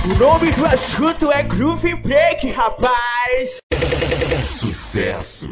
O nome do assunto é Groove Break, rapaz. É sucesso.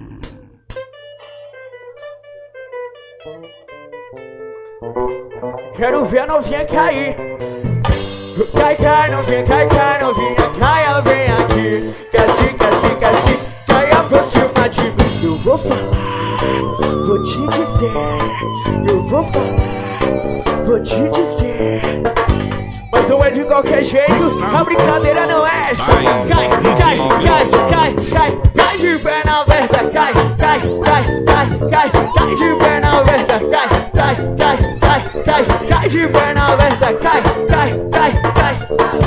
Quero ver a novinha cair. Cai, cai, novinha, cai, novinha, cai, vem aqui. Cai, cai, aproxima de mim. Eu vou falar, vou te dizer. Eu vou falar, vou te dizer. Mas não é de qualquer jeito, a brincadeira não é essa. Cai, cai, cai, cai, cai, cai de perna aberta. Cai, cai, cai, cai, cai, cai de perna aberta. Cai, cai, cai, cai, cai, cai de perna aberta. Cai, cai, cai, cai.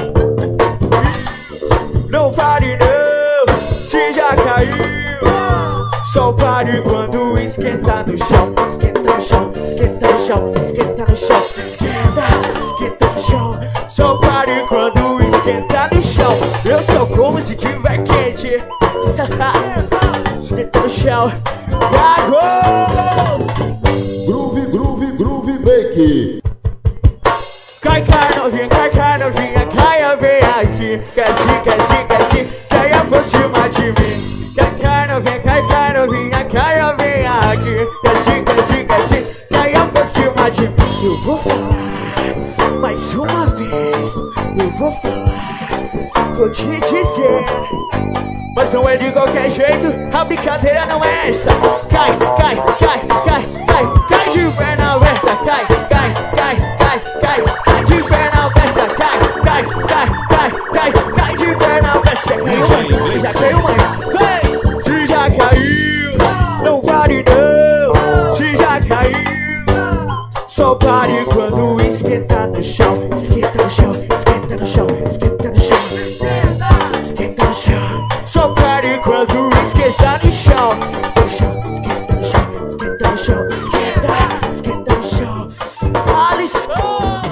Não pare não, se já caiu. Só pare quando esquenta no chão. Esquenta no chão, esquenta no chão, esquenta no chão. Esquenta no chão. Só pare quando esquenta no chão. Eu sou como se tiver quente. Esquenta no chão. Gago! Groove, groove, groove break. Cai, cai, novinha, cai, vem aqui. Cai, aproxima de mim. Cai, novinha, cai, vem aqui. Cai, aproxima de mim. Eu vou falar mais uma vez. Eu vou falar, vou te dizer. Mas não é de qualquer jeito, a brincadeira não é essa. Cai, cai, cai, cai, cai, cai de perna aberta. Cai, cai, cai, cai, cai, cai de perna aberta. Cai, cai, cai, cai, cai, cai de perna aberta. Já caiu, mãe? Vem! Se já caiu, não pare não. Se já caiu, só pare quando esquenta no chão. Esquenta no chão, esquenta no chão, esquenta no chão. Esquenta no chão. Só pare quando esquenta no chão. Esquenta no chão, esquenta no chão, esquenta no chão. Alisson!